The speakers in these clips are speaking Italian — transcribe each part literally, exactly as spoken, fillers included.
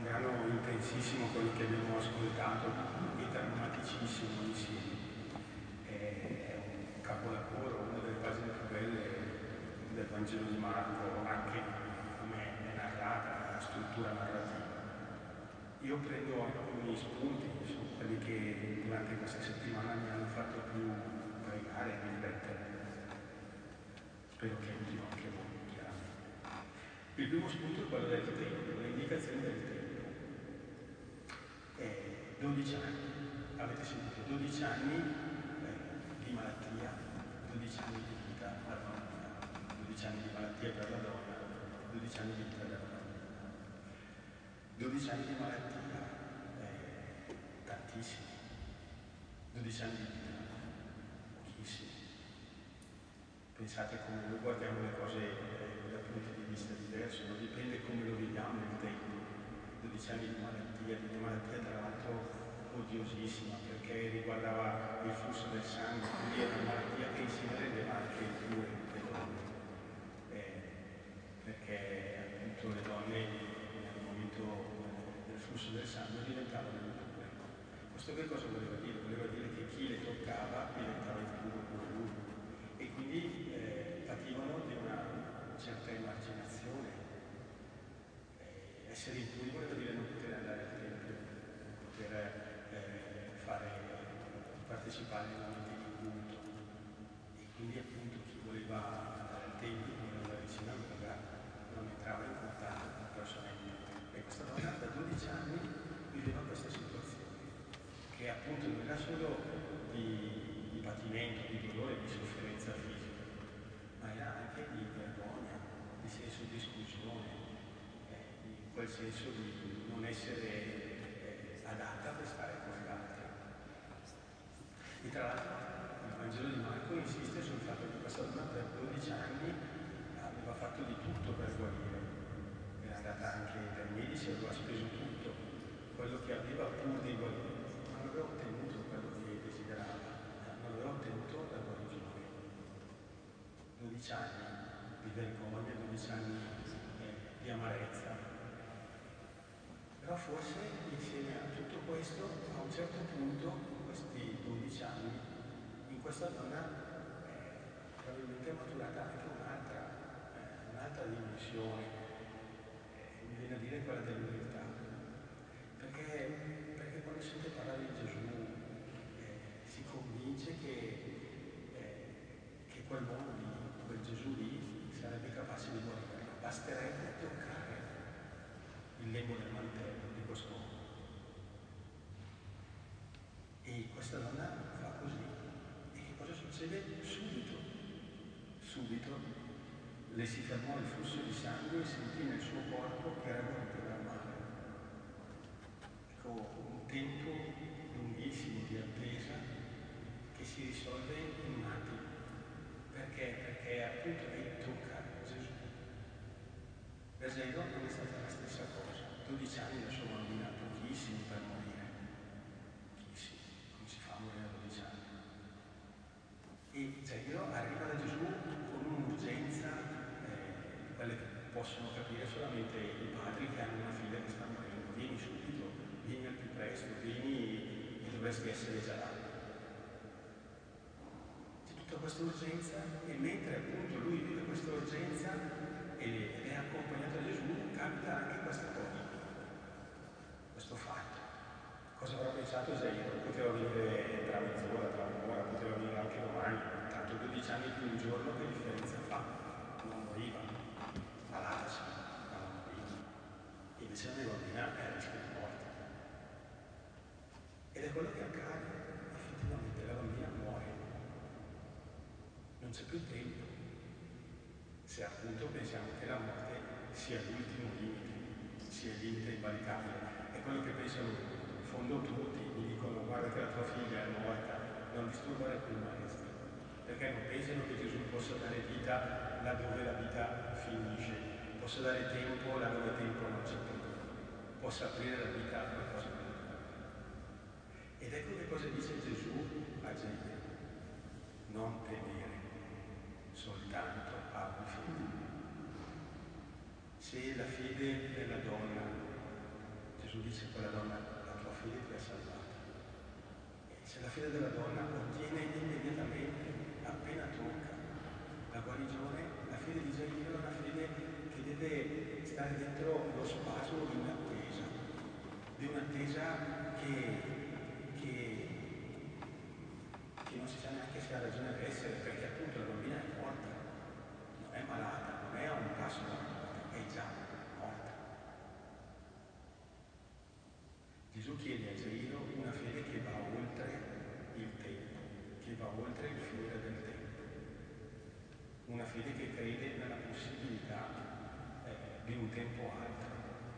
brano intensissimo, quello che abbiamo ascoltato, e drammaticissimo insieme. È un capolavoro, una delle pagine più belle del Vangelo di Marco, anche come è narrata, la struttura narrativa. Io prendo alcuni spunti, sono quelli che durante questa settimana mi hanno fatto più pregare e riflettere. Spero che aiutino anche voi, chiaramente. Il primo spunto è quello del tempo, le indicazioni del tempo. Eh, dodici anni, avete sentito, dodici anni eh, di malattia, dodici anni di vita per la donna, dodici anni di malattia per la donna, dodici anni di vita per la donna. dodici anni di malattia, eh, tantissimi. dodici anni di vita, pochissimi. Pensate come noi guardiamo le cose eh, da punti di vista diversi, non dipende come lo viviamo nel tempo. dodici anni di malattia, di una malattia tra l'altro odiosissima, perché riguardava il flusso del sangue, quindi era una malattia che insieme rendeva anche dure le donne, eh, perché appunto le donne nel momento del flusso del sangue diventavano impure. Questo che cosa voleva dire? Voleva dire che chi le toccava diventava impuro pure lui, e quindi eh, pativano di una certa emarginazione. Eh, essere impuri voleva dire non poter andare al tempio, non poter eh, fare, partecipare ai momenti di culto, e quindi appunto chi voleva andare al tempio, voleva andare in sinagoga, non entrava in contatto con persone impure. E questa donna da dodici anni viveva questa situazione, che appunto non era solo di, di patimento, di dolore, di sofferenza fisica, ma era anche di vergogna, di senso di esclusione, eh, in quel senso di non essere eh, adatta per stare con gli altri. E tra l'altro il Vangelo di Marco insiste sul fatto che questa donna per dodici anni aveva fatto di tutto per guarire, era andata anche dai medici, aveva speso tutto quello che aveva pur di guarire, ma non aveva ottenuto quello che desiderava, non aveva ottenuto la guarigione. dodici anni di vergogna, dodici anni eh, di amarezza. Però forse insieme a tutto questo, a un certo punto, in questi dodici anni, in questa donna eh, probabilmente è maturata anche un'altra, eh, un'altra dimensione, eh, mi viene a dire quella dell'umiltà. Perché, perché quando sente parlare di Gesù eh, si convince che, eh, che quell'uomo lì, quel Gesù lì, sarebbe capace di guarirlo. Basterebbe toccare il lembo del mantello di quest'uomo. E questa donna fa così. E che cosa succede? Subito, subito le si fermò il flusso di sangue e sentì nel suo corpo che era guarito dal male. Ecco, un tempo lunghissimo di attesa che si risolve in un attimo. Perché? Perché appunto lei tocca Gesù. Per Zaino non è stata la stessa cosa. dodici anni la sua bambina, pochissimi per morire. Pochissimi. Come si fa a morire a dodici anni? E Zaino arriva da Gesù con un'urgenza, eh, quelle che possono capire solamente i padri che hanno una figlia che sta morendo. Vieni subito, vieni al più presto, vieni e dovresti essere già là. C'è tutta questa urgenza, e mentre appunto lui vive questa urgenza ed è accompagnato da Gesù, capita anche questa cosa, questo fatto. Cosa avrà pensato Zaino? Poteva venire tra mezz'ora, tra un'ora, poteva venire anche domani, tanto dodici anni più un giorno che differenza fa? Non moriva, malata sì, ma non moriva. E invece la mia bambina è a rischio di morte. Ed è quello che accade, effettivamente la bambina muore. Non c'è più tempo. Se appunto pensiamo che la morte sia l'ultimo limite, sia il limite invalicabile. È quello che pensano in fondo tutti, mi dicono guarda che la tua figlia è morta, non disturbare più il maestro, perché non pensano che Gesù possa dare vita laddove la vita finisce, possa dare tempo laddove tempo non c'è più, possa aprire la vita a qualcosa di nuovo. Ed ecco che cosa dice Gesù a Zaino: non temere, soltanto abbi fede. Se la fede della donna, Gesù dice a quella donna, la tua fede ti ha salvata. E se la fede della donna ottiene immediatamente, appena tocca, la guarigione, la fede di Gairo è una fede che deve stare dentro lo spasmo di un'attesa, di un'attesa che, che, che non si sa neanche se ha ragione di essere, perché appunto la bambina è morta, non è malata, non è a un passo dalla morte, è già morta. Gesù chiede a Gairo una fede che va oltre il tempo, che va oltre il fiore del tempo. Una fede che crede nella possibilità eh, di un tempo altro.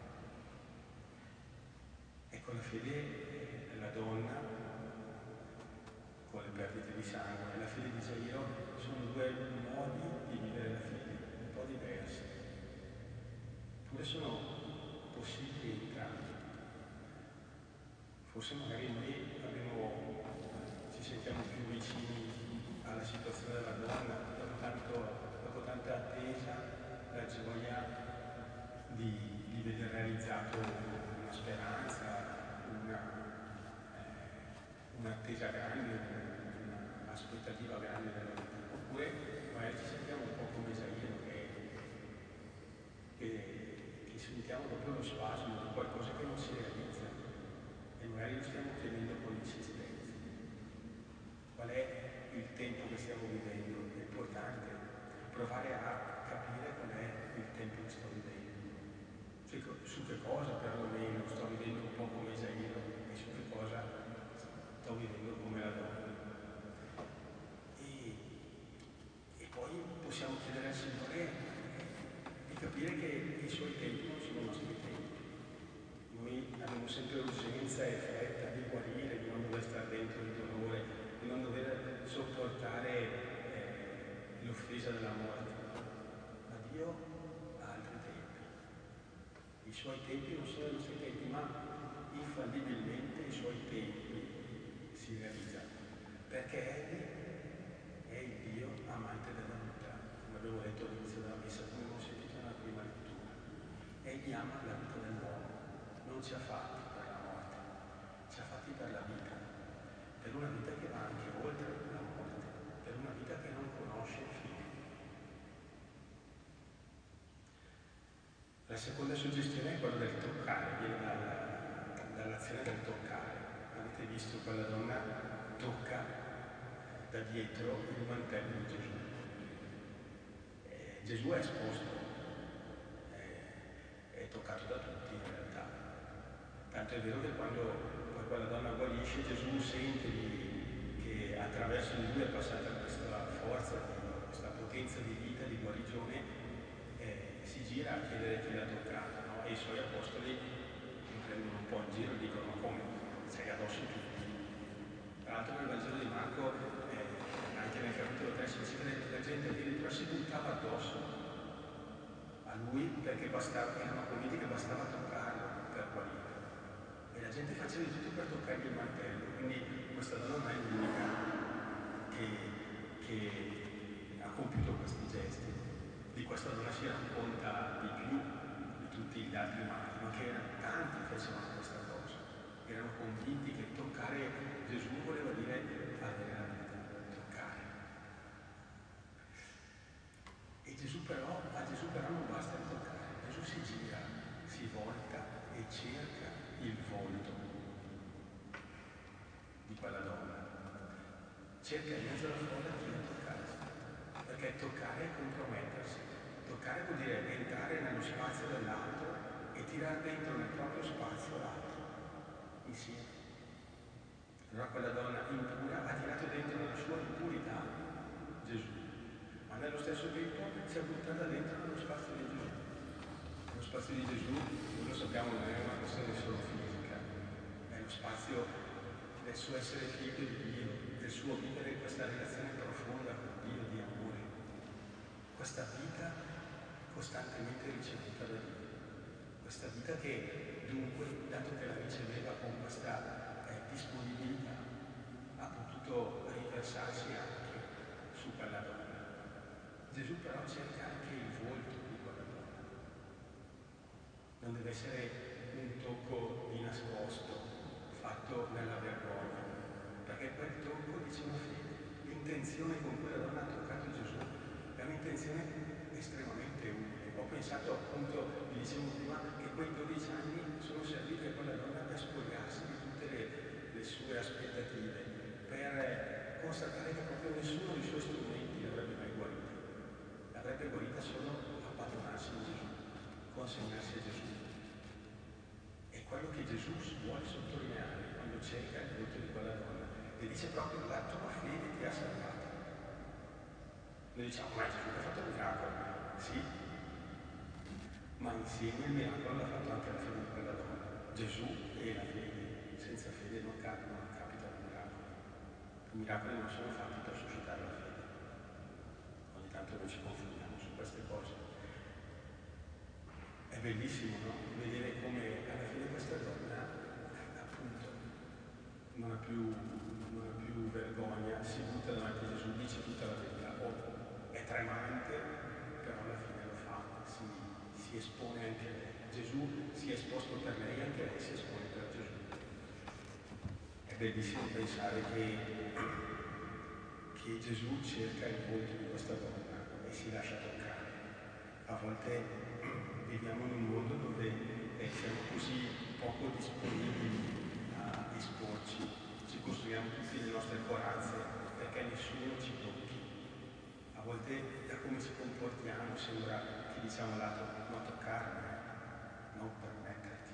Ecco, la fede della donna con le perdite di sangue e la fede di Gairo sono due modi di vivere la fede, un po' diversi. Eppure sono possibili entrambi. Forse magari noi abbiamo, ci sentiamo più vicini alla situazione della donna, dopo, tanto, dopo tanta attesa, la gioia di, di vedere realizzato una speranza, una, eh, un'attesa grande, un'aspettativa grande della vita. Oppure magari ci sentiamo un po' come Gairo, che, che, che sentiamo proprio lo spasmo di qualcosa che non si realizza e magari lo stiamo chiedendo con insistenza. Qual è il tempo che stiamo vivendo? È importante provare a capire qual è il tempo che sto vivendo, su che cosa perlomeno sto vivendo un po' come Gairo e su che cosa sto vivendo come la donna. E, e poi possiamo chiedere al Signore di capire che i Suoi tempi non sono i nostri tempi. Noi abbiamo sempre urgenza e fretta di guarire, di non dover stare dentro il dolore, di non dover sopportare eh, l'offesa della morte. Ma Dio ha altri tempi. I Suoi tempi non sono i nostri tempi, ma infallibilmente i Suoi tempi si realizzano. Perché Egli è il Dio amante della vita, come abbiamo detto all'inizio della messa, come abbiamo sentito nella prima lettura. Egli ama la vita dell'uomo, non ci ha fatti per la morte, ci ha fatti per la vita, per una vita che va anche oltre la morte, per una vita che non conosce fine. La seconda suggestione è quella del toccare, viene dalla, dall'azione del toccare. Avete visto quella donna tocca da dietro il mantello di Gesù. Eh, Gesù è esposto, è, è toccato da tutti in realtà. Tanto è vero che quando poi quella donna guarisce, Gesù sente di, che attraverso di lui è passata questa forza, di, questa potenza di vita, di guarigione, eh, si gira a chiedere chi l'ha toccata, no? E i suoi apostoli lo prendono un po' in giro e dicono: ma come? Sei addosso tutti. Tra l'altro nel Vangelo di Marco, eh, anche nel capitolo tre, si dice che la gente addirittura si buttava addosso a lui perché bastava, erano convinti che bastava toccarlo per guarire. E la gente faceva di tutto per toccargli il mantello, quindi questa donna non è l'unica che, che ha compiuto questi gesti. Di questa donna si racconta di più di tutti gli altri mali, ma che erano tanti che facevano questa cosa. Erano convinti che toccare Gesù voleva dire avere la vita, toccare. E Gesù però, a Gesù però non basta il toccare. Gesù si gira, si volta e cerca il volto di quella donna. Cerca in mezzo alla folla chi la toccasse, perché toccare è compromettersi. Toccare vuol dire entrare nello spazio dell'altro e tirare dentro nel proprio spazio l'altro, insieme. Allora quella donna impura ha tirato dentro nella sua impurità Gesù, ma nello stesso tempo si è buttata dentro nello spazio di Gesù. Lo spazio di Gesù, noi lo sappiamo, non è una questione solo fisica, è lo spazio del suo essere figlio di Dio, del suo vivere questa relazione profonda con Dio di amore, questa vita costantemente ricevuta da Dio, questa vita che dunque, dato che la riceveva con questa eh, disponibilità, ha potuto riversarsi anche su quella donna. Gesù però cerca anche il volto di quella donna. Non deve essere un tocco di nascosto, fatto nella vergogna, perché quel tocco dice una fede. L'intenzione con cui la donna ha toccato Gesù è un'intenzione estremamente umile. Ho pensato appunto, vi dicevo prima, che quei dodici anni sono serviti a quella donna per spogliarsi di tutte le, le sue aspettative, per constatare che proprio nessuno dei suoi strumenti l'avrebbe mai guarita. L'avrebbe guarita solo abbandonarsi in Gesù, consegnarsi a Gesù. È quello che Gesù vuole sottolineare quando cerca il volto di quella donna. E dice proprio: la tua fede ti ha salvato. Noi diciamo: ma è Gesù che ha fatto il miracolo? Sì, ma insieme il miracolo l'ha fatto anche la fede di quella donna. Gesù e la fede. Senza fede non, cap- non capitano i miracoli. I miracoli non sono fatti per suscitare la fede. Ogni tanto noi ci confondiamo su queste cose. È bellissimo, no? Vedere come alla fine questa donna, appunto, non ha più, non ha più vergogna, si butta davanti a Gesù, dice tutta la verità. Oh, è tremante, però alla fine lo fa, si, si espone anche lei. Gesù si è esposto per lei, anche lei si espone per Gesù. È bellissimo pensare che, che Gesù cerca il volto di questa donna e si lascia toccare. A volte viviamo in un mondo dove eh, siamo così poco disponibili a esporci, ci costruiamo tutte le nostre corazze perché nessuno ci tocchi. A volte da come ci comportiamo sembra che diciamo lato non toccarmi, non permetterti,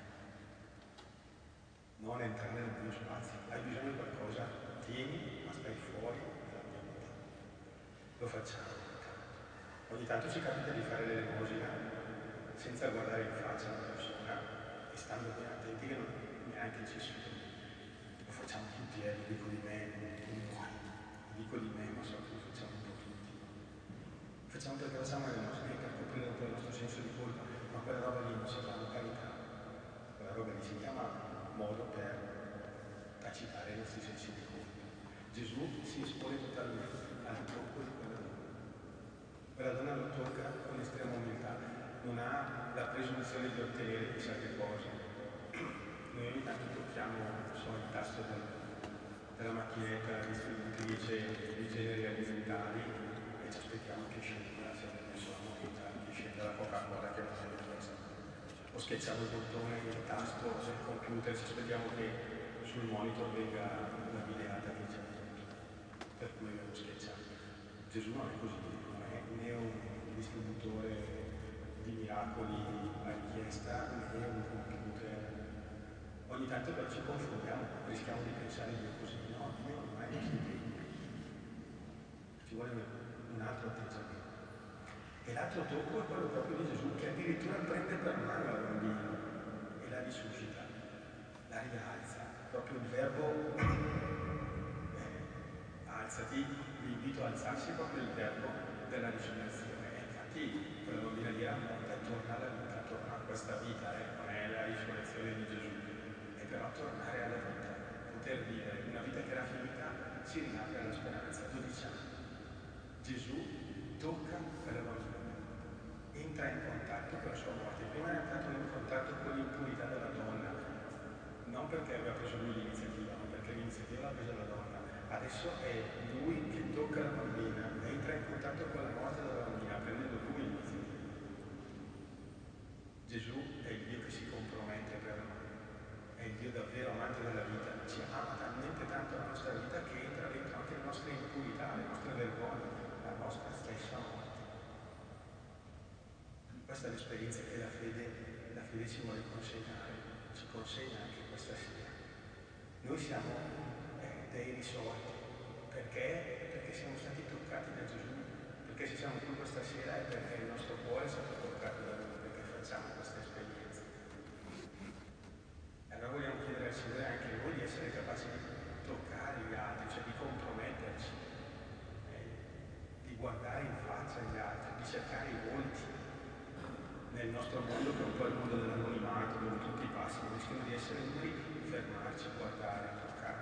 non entrare nel mio spazio. Hai bisogno di qualcosa? Tieni, ma stai fuori dalla mia vita. Lo facciamo. Ogni tanto ci capita di fare l'elemosina senza guardare in faccia una persona e stando ben attenti che non neanche ci sono. Lo facciamo tutti, eh, dico di me, dico di me, ma so che lo facciamo un po' tutti. Lo facciamo perché facciamo l'elemosina per coprire un po' il nostro senso di colpa, ma quella roba lì non si chiama carità, quella roba lì si chiama modo per tacitare i nostri sensi di colpa. Gesù si espone totalmente al tocco di quella donna. Quella donna lo tocca con estrema umiltà, non ha la presunzione di ottenere chissà che cosa. Noi ogni tanto tocchiamo so, il tasto del, della macchinetta distributrice di generi alimentari e ci aspettiamo che scenda, se abbiamo messo la moneta, che scenda la Coca-Cola che non è questa. O schiacciamo il bottone, il tasto del computer, ci aspettiamo che sul monitor venga la videata che c'è per cui abbiamo schiacciato. Gesù non è così. Né un distributore di miracoli a richiesta, né un computer. Ogni tanto però ci confondiamo, rischiamo di pensare Dio così, no, Dio non è nostri tempi. Ci vuole un altro atteggiamento. E l'altro tocco è quello proprio di Gesù, che addirittura prende per mano la bambina e la risuscita, la rialza. Proprio il verbo eh, alzati, vi invito a alzarsi, proprio il verbo della risurrezione. Infatti quella bambina lì era morta e torna alla vita, torna a questa vita, eh? Non è la risurrezione di Gesù, è però tornare alla vita, poter vivere una vita che era finita, si rinapre alla speranza. dodici anni. Gesù tocca quella bambina, entra in contatto con la sua morte. Prima era entrato in contatto con l'impurità della donna, non perché aveva preso lui l'iniziativa, ma perché l'iniziativa l'ha presa la donna. Adesso è lui che tocca la bambina, entra in contatto con la morte della bambina, prendendo lui l'iniziativa. Gesù è il Dio che si compromette per noi, è il Dio davvero amante della vita, ci ama talmente tanto la nostra vita che entra dentro anche le nostre impurità, le nostre vergogne, la nostra stessa morte. Questa è l'esperienza che la fede, la fede ci vuole consegnare, ci consegna anche questa sera. Noi siamo eh, dei risorti, perché? Perché siamo stati toccati da Gesù, perché se siamo qui questa sera è perché il nostro cuore è stato toccato da Lui, perché facciamo questa esperienza. E allora vogliamo chiedere al Signore anche noi di essere capaci di toccare gli altri, cioè di comprometterci, eh, di guardare in faccia gli altri, di cercare i volti. Nel nostro mondo, che è un po' il mondo dell'anonimato, dove tutti passano, rischiamo di essere noi, fermarci, guardare, toccare.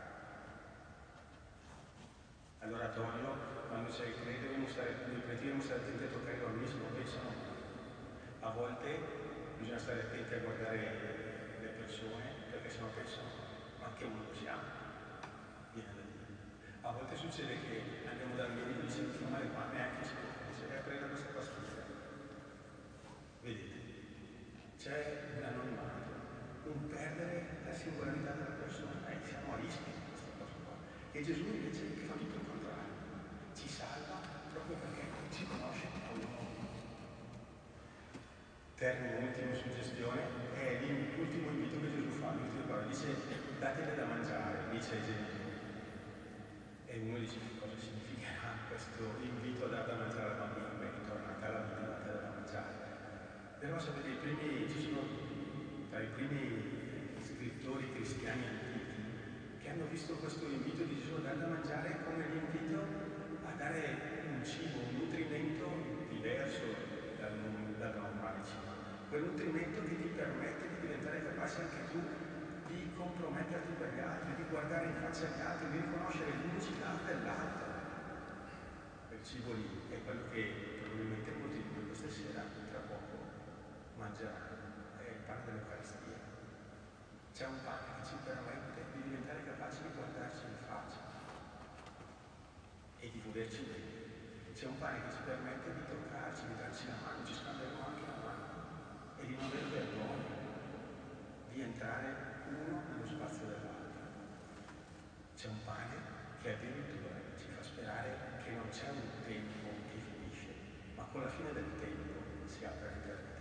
All'oratorio, quando c'è il credo, dobbiamo stare, noi preti dobbiamo stare attenti a toccare i bambini, se non pensano. A volte bisogna stare attenti a guardare le persone, perché sennò pensano, ma anche uno lo siamo, viene da dire. A volte succede che andiamo dal medico e diciamo fa male qua, neanche si può, dice, eh, prenda questa pastiglia. Vedete, c'è un anonimato, un perdere la singolarità della persona, e siamo a rischio di questa cosa qua. E Gesù invece che fa tutto il contrario, ci salva proprio perché ci conosce a uno. Termine, ultima suggestione, è l'ultimo invito che Gesù fa, l'ultima parola, dice datele da mangiare, dice ai genitori. E uno dice che cosa significherà questo invito a dare da mangiare al bambino? Beh, ritornate alla vita, datele da mangiare. Però sapete, i primi, ci sono tra i primi scrittori cristiani antichi che hanno visto questo invito di Gesù a dare da mangiare come l'invito a dare un cibo, un nutrimento diverso dal, dal normale cibo. Quel nutrimento che ti permette di diventare capace anche tu di comprometterti per gli altri, di guardare in faccia agli altri, di riconoscere l'unicità dell'altro. Quel cibo lì è quello che probabilmente molti di voi questa sera, tra poco, mangeranno, è il pane dell'Eucaristia. C'è un pane che ci permette di diventare capaci di guardarci in faccia e di volerci bene. C'è un pane che ci permette di toccarci, di darci la mano, ci scambieremo anche la mano e di non avere vergogna di entrare uno nello spazio dell'altro. C'è un pane che addirittura ci fa sperare che non c'è un tempo che finisce, ma con la fine del tempo si apre l'eternità.